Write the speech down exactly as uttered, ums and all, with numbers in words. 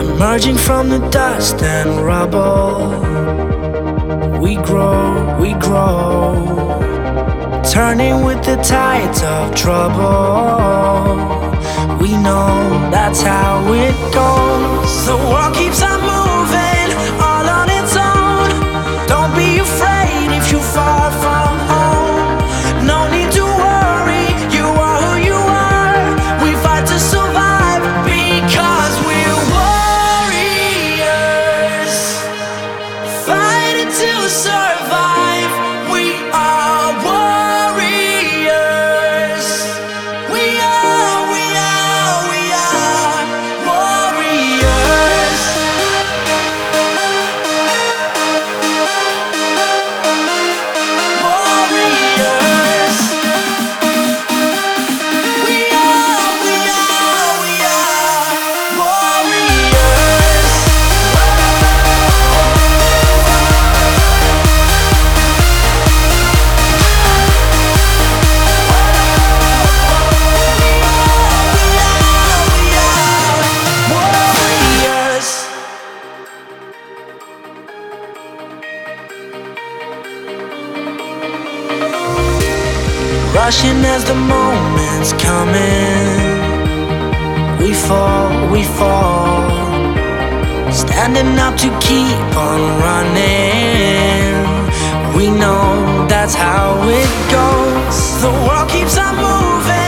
Emerging from the dust and rubble, we grow, we grow, turning with the tides of trouble. We know that's how it goes. The world keeps on moving, all on its own. Don't be afraid if you fall from home. No need to worry, you are who you are. We fight to survive because we're warriors, fighting to survive. We are warriors. We are, we are, we are warriors. Warriors. We are, we are, we are warriors. Warriors. Rushing as the moment's coming, we fall, we fall, standing up to keep on running. We know that's how it goes. The world keeps on moving,